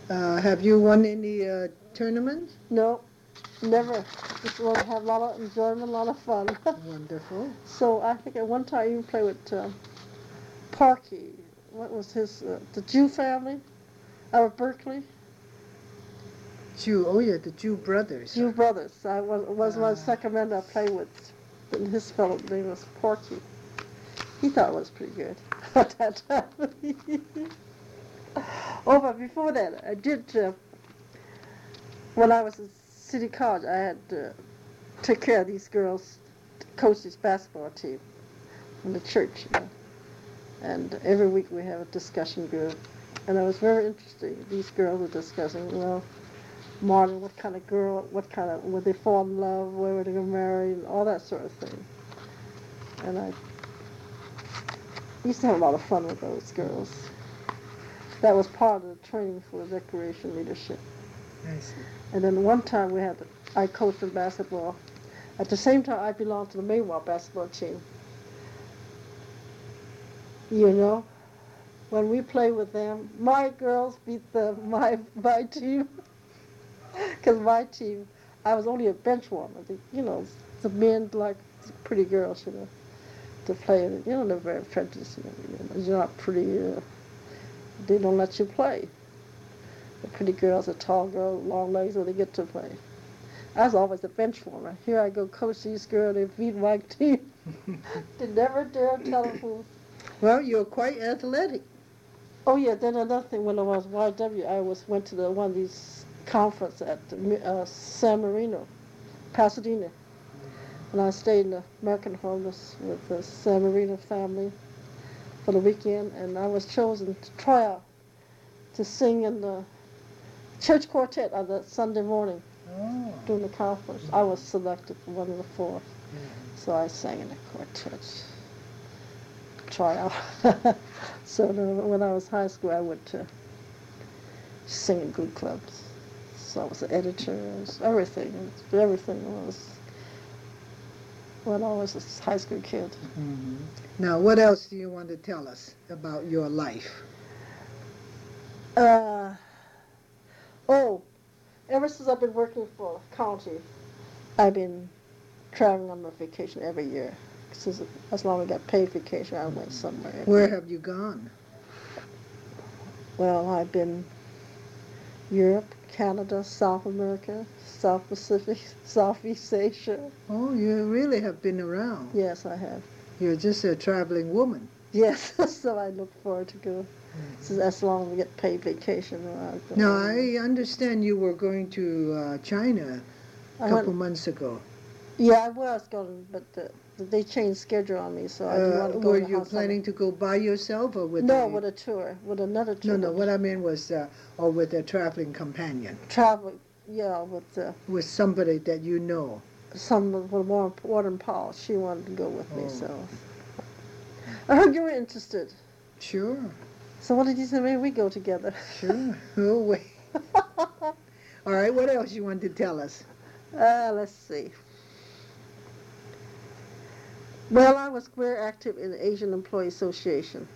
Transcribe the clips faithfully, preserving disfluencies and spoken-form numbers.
Uh, have you won any uh, tournaments? No, never. Just want to have a lot of enjoyment, a lot of fun. Wonderful. So I think at one time I even played with uh, Parky. What was his, uh, the Jew family out of Berkeley? Jew, oh yeah, the Jew brothers. Jew brothers. I was, was my Uh, second man I played with. And his fellow name was Porky. He thought it was pretty good at that time. Oh, but before that, I did, uh, when I was in City College, I had to take care of these girls, coach this basketball team in the church, you know. And every week we have a discussion group. And it was very interesting. These girls were discussing, well, Martin, what kind of girl, what kind of, would they fall in love, where were they going to marry, and all that sort of thing. And I used to have a lot of fun with those girls. That was part of the training for recreation leadership. I see. And then one time we had, I coached in basketball. At the same time, I belonged to the Maywa basketball team. You know, when we played with them, my girls beat the my my team. Because my team, I was only a bench warmer. The, you know, the men like pretty girls, you know, to play. You know, they're very prejudiced. You know, you're not pretty. Uh, they don't let you play. The pretty girls, the tall girls, long legs, when they get to play. I was always a bench warmer. Here I go coach these girls. They beat my team. They never dare tell them who. Well, you're quite athletic. Oh yeah. Then another thing, when I was Y W, I was went to the one of these conference at uh, San Marino, Pasadena, and I stayed in the American homeless with the San Marino family for the weekend, and I was chosen to try out to sing in the church quartet on the Sunday morning Oh. during the conference. I was selected for one of the four, Mm-hmm. so I sang in the quartet. Try out. So the, when I was high school, I went to singing group clubs. So I was an editor, I was everything, everything was when I was a high school kid. Mm-hmm. Now, what else do you want to tell us about your life? Uh, oh, ever since I've been working for the county, I've been traveling on my vacation every year. Since, as long as I got paid vacation, I went somewhere. every Where year. have you gone? Well, I've been Europe, Canada, South America, South Pacific, Southeast Asia. Oh, you really have been around. Yes, I have. You're just a traveling woman. Yes, so I look forward to go. So as long as we get paid vacation. I'll go. Now, I understand you were going to uh, China a I couple went, months ago. yeah, I was going, but uh, they changed schedule on me, so I didn't Uh, want to go. were to the you house planning to go by yourself or with No, a... with a tour, with another tour. No, no, what I meant was, uh, or with a traveling companion, Travel, yeah, with uh, with somebody that you know. some with more important Paul. She wanted to go with me, Oh. so I heard you were interested. Sure, So what did you say? Maybe we go together. sure. Oh, wait. All right, what else you want to tell us? Uh, let's see. Well, I was very active in the Asian Employee Association.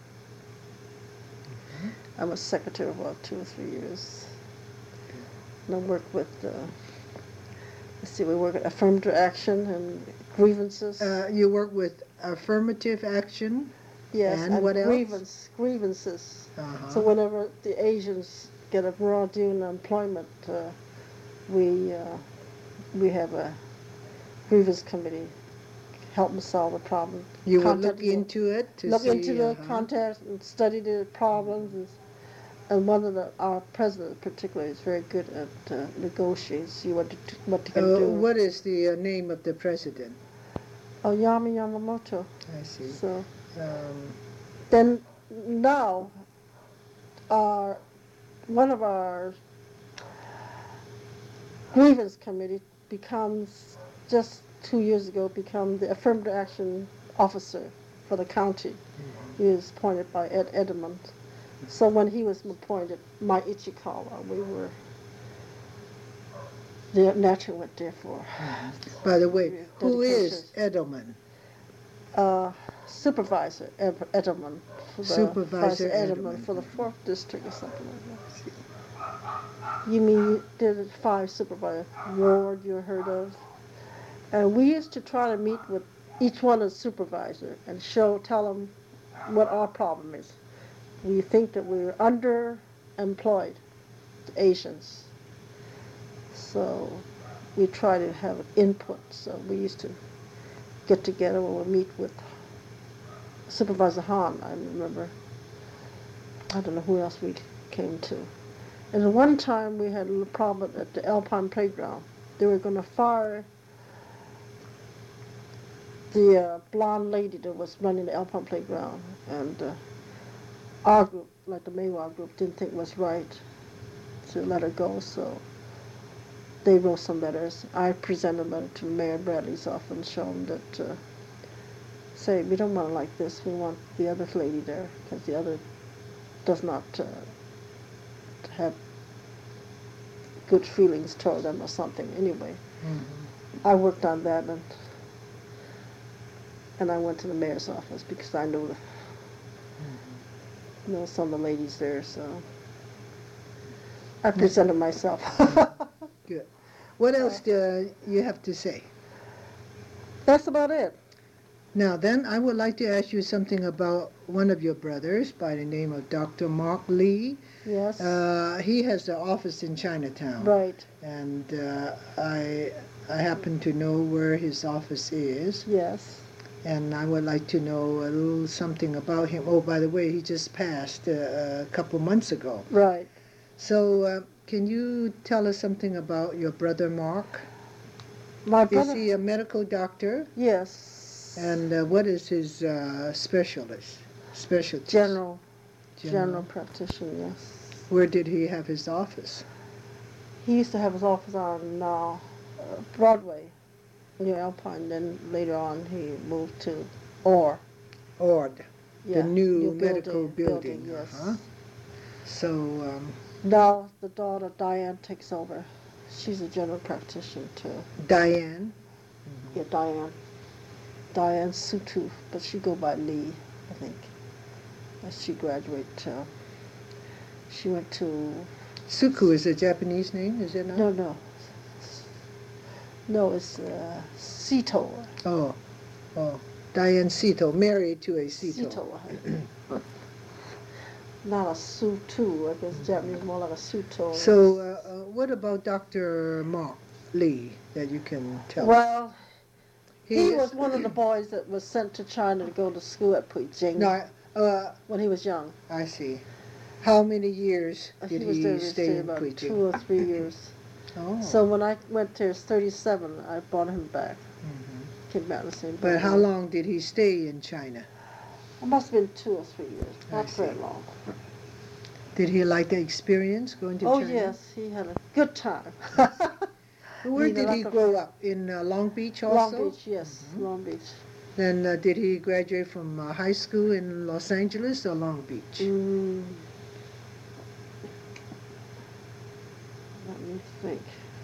I was secretary for about two or three years. And I worked with, uh, let's see, we work at affirmative action and grievances. Uh, you work with affirmative action. yes, and what else? grievance, grievances. Uh-huh. So whenever the Asians get a raw due in employment, uh, we uh, we have a grievance committee help them solve the problem. You will Contact look the- into it to look see... into the uh-huh. context and study the problems. And, and one of the our president particularly is very good at uh, negotiating, see what to, what they can Uh, do. what is the uh, name of the president? Oh, Yami Yamamoto. I see. So Um, then now, our one of our grievance committee becomes just two years ago become the affirmative action officer for the county. He was appointed by Ed Edmund. So when he was appointed, my Ichikawa, we were there, naturally went there for by the way, Yeah, who is dedication. Edelman? uh, supervisor Ed- Edelman, for the Supervisor Vice Edelman Edelman. for the fourth district or something like that. You mean there's a fire supervisor ward you heard of? And we used to try to meet with each one of the supervisor and show, tell them what our problem is. We think that we're underemployed, the Asians. So we try to have input. So we used to get together and we'll meet with Supervisor Hahn, I remember. I don't know who else we came to. And at one time we had a little problem at the Alpine Playground. They were going to fire the uh, blonde lady that was running the Alpine Playground. And uh, our group, like the Maywa group, didn't think it was right to let her go, so they wrote some letters. I presented a letter to Mayor Bradley's office and showed him that, uh, say, we don't want it like this. We want the other lady there, because the other does not uh, have good feelings toward them or something. Anyway, Mm-hmm. I worked on that, and and I went to the mayor's office because I know the, Mm-hmm. know some of the ladies there, so I presented myself. Good. What else do you have to say? That's about it. Now then, I would like to ask you something about one of your brothers by the name of Doctor Mark Lee. Yes. Uh, he has an office in Chinatown. Right. And uh, I, I happen to know where his office is. Yes. And I would like to know a little something about him. Oh, by the way, he just passed uh, a couple months ago. Right. So uh, can you tell us something about your brother Mark? My Is brother. he a medical doctor? Yes. And uh, what is his uh, specialist? Specialty? General. General practitioner. Yes. Where did he have his office? He used to have his office on uh, Broadway, near Alpine. Then later on, he moved to Orr. Ord, Yeah, the new, new medical building, building. building, yes. Uh-huh. So, um, Now the daughter Diane takes over. She's a general practitioner too. Diane. Yeah, Diane. Diane Sutu, but she go by Lee, I think. As she graduated, uh, she went to. Suku is a Japanese name, is it not? No, no. No, it's uh, Sito. Oh, oh. Diane Sito, married to a Sito. Sito. Not a Sutu. I guess Japanese more like a Suto. So, uh, uh, what about Doctor Mark Lee that you can tell us? Well, he, is- was one of the boys that was sent to China to go to school at Puijing No, uh, when he was young. I see. How many years did he was he there stay stay in about Puijing? two or three years. Oh. So when I went there, it's thirty-seven, I brought him back. Mhm. Came back the same. But how long did he stay in China? It must have been two or three years, I not very see. long. Did he like the experience going to Oh China? yes, he had a good time. Where He did like he a- grow up? In uh, Long Beach also? Long Beach, yes, Mhm. Long Beach. Then uh, did he graduate from uh, high school in Los Angeles or Long Beach? Mm. Let me think.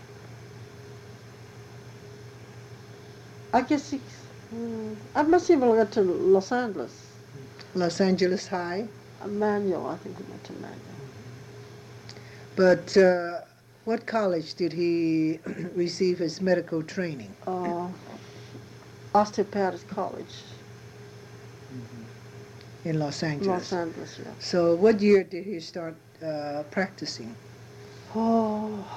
I guess he. Mm, I must even went to Los Angeles. Los Angeles High. Emmanuel, I think he went to Emmanuel. But uh, what college did he receive his medical training? Uh, Osteopathic College, In Los Angeles. Los Angeles, yeah. So what year did he start uh, practicing? Oh.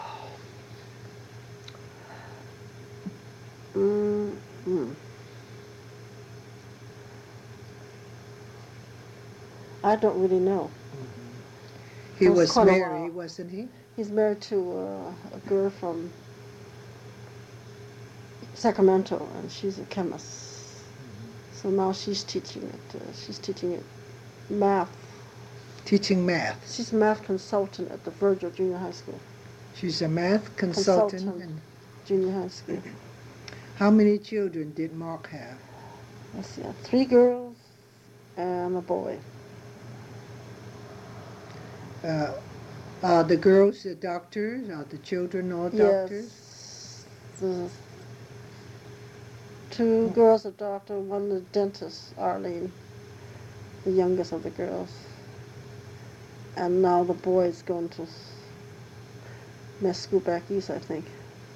Mm, mm. I don't really know. He It was was quite a married, while. wasn't he? He's married to uh, a girl from Sacramento, and she's a chemist. So now she's teaching it. Uh, she's teaching it math. Teaching math. She's a math consultant at the Virgil Junior High School. She's a math consultant. Consultant. And Junior High School. how many children did Mark have? Let's see, I have three girls and a boy. Uh, are the girls the doctors? Are the children all doctors? Yes. The two girls are doctor, one the dentist, Arlene, the youngest of the girls. And now the boy is going to med school back east, I think.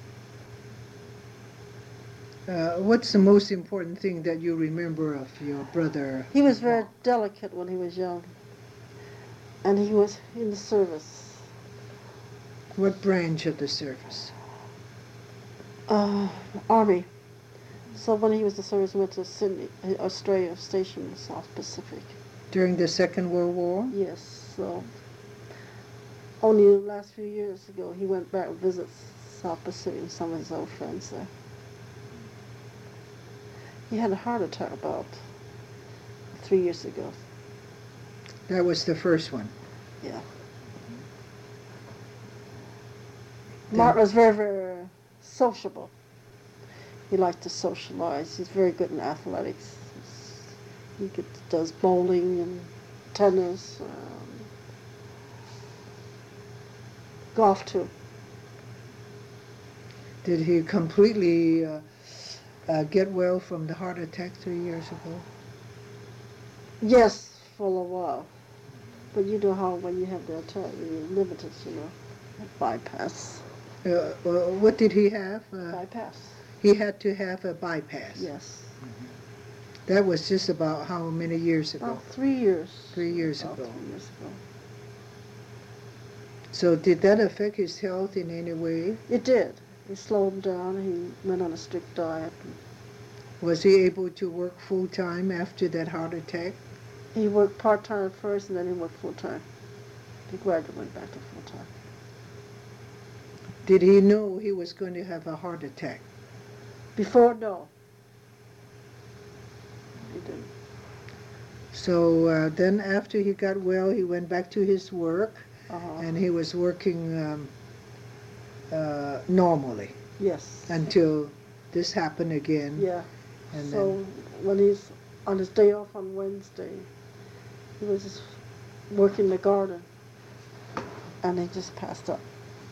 Uh, what's the most important thing that you remember of your brother? He was very delicate when he was young, and he was in the service. What branch of the service? Uh, Army. So when he was in the service, he went to Sydney, Australia, stationed in the South Pacific. During the Second World War? Yes, so only the last few years ago, he went back to visit South Pacific and some of his old friends there. He had a heart attack about three years ago. That was the first one. Yeah. Martin was very, very sociable. He liked to socialize. He's very good in athletics. He could, does bowling and tennis, um, golf too. Did he completely uh, uh, get well from the heart attack three years ago? Yes, for a while. But you know how when you have the attack, you're limited, you know, bypass. Uh, well, what did he have? Uh, bypass. He had to have a bypass. Yes. Mm-hmm. That was just about how many years ago? About three years. Three years about ago. Three years ago. So did that affect his health in any way? It did. It slowed him down. He went on a strict diet. Was he able to work full-time after that heart attack? He worked part-time at first, and then he worked full-time. He gradually went back to full-time. Did he know he was going to have a heart attack? Before, no. He didn't. So uh, then after he got well, he went back to his work, Uh-huh. and he was working um, uh, normally. Yes. Until this happened again. Yeah. And so then, when he's on his day off on Wednesday, he was just working the garden, and he just passed up.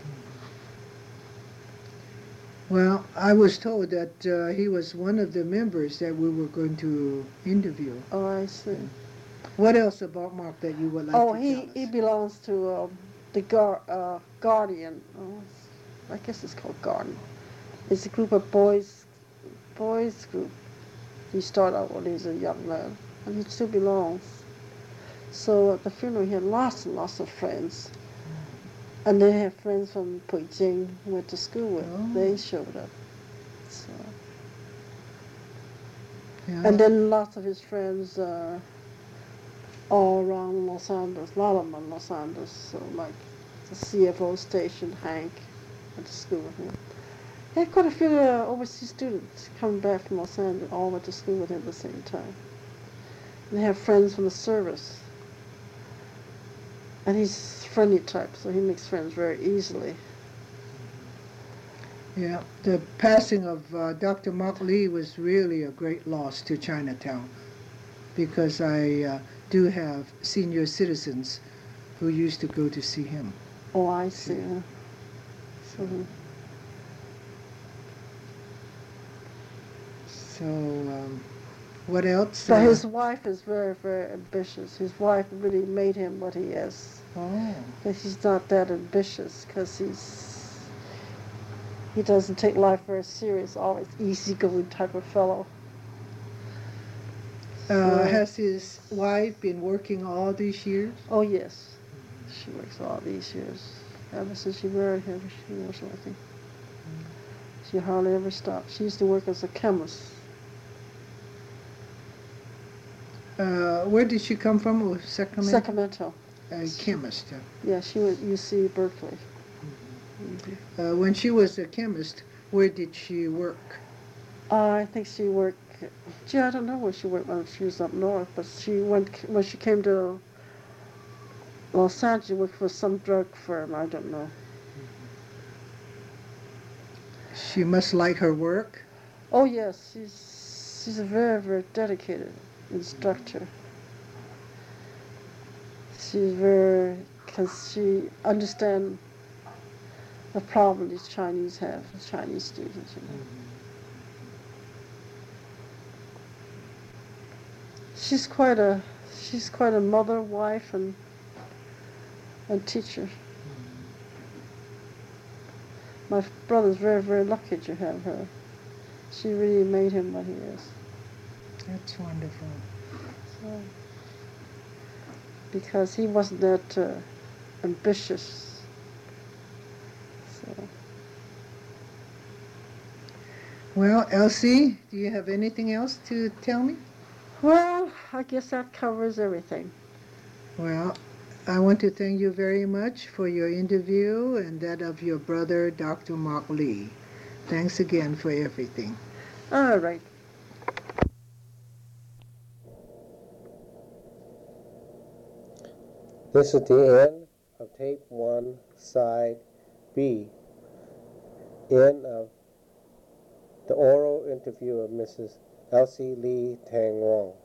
well, I was told that uh, he was one of the members that we were going to interview. Oh, I see. What else about Mark that you would like oh, to he, tell us? he belongs to um, the Gar- uh, Guardian. Oh, I guess it's called Guardian. It's a group of boys, boys group. He started out when he was a young man, and he still belongs. So at the funeral, he had lots and lots of friends. And they have friends from Beijing who went to school with. Oh. They showed up. So. Yeah. And then lots of his friends uh, all around Los Angeles, a lot of them in Los Angeles. So like the C F O station, Hank, went to school with him. He had quite a few uh, overseas students coming back from Los Angeles, all went to school with him at the same time. And they have friends from the service. And he's friendly type, so he makes friends very easily. Yeah, the passing of uh, Doctor Mark Lee was really a great loss to Chinatown, because I uh, do have senior citizens who used to go to see him. Oh, I see. So, So, um, what else? but Uh, his wife is very, very ambitious. His wife really made him what he is. oh, But he's not that ambitious because he's he doesn't take life very serious. Always easygoing type of fellow. uh, So- has his wife been working all these years? Oh yes, she works all these years. Ever since she married him, she was working. She hardly ever stopped. She used to work as a chemist. Uh, where did she come from? Oh, Sacramento? Sacramento. A chemist. uh. Yeah, she went U C Berkeley. Mhm. Uh, when she was a chemist, where did she work? Uh, I think she worked. Gee, I don't know where she worked when she was up north, but she went when she came to Los Angeles. She worked for some drug firm. I don't know. She must like her work. Oh yes, she's she's a very very dedicated instructor. She's very because she understands the problem these Chinese have, the Chinese students. You know. She's quite a she's quite a mother, wife, and and teacher. My brother's very, very lucky to have her. She really made him what he is. That's wonderful. So, because he wasn't that uh, ambitious. So. Well, Elsie, do you have anything else to tell me? Well, I guess that covers everything. Well, I want to thank you very much for your interview and that of your brother, Doctor Mark Lee. Thanks again for everything. All right. This is the end of tape one, side B. End of the oral interview of Missus Elsie Lee Tang Wong.